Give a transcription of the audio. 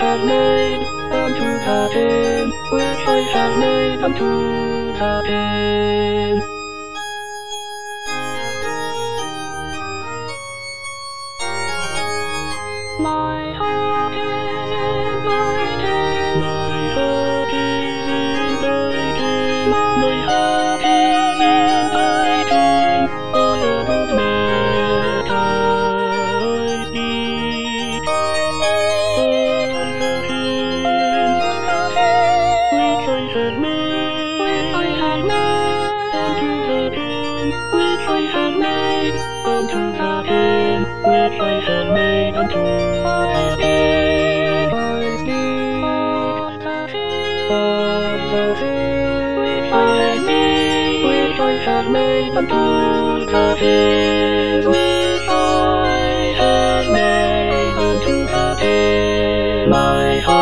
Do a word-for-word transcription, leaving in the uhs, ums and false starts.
have made unto the pin, which I have made unto the pin. My heart is in thy tin. My heart is in thy tin. My heart is in thy tin. I would make thy speak. On the pin, which I have made, which I have made unto the pin, which I have made unto the pin, which I have made unto the pin. I speak on the pin, on the pin, which I have made, which I have made unto the pin, which I have made unto the pin. My heart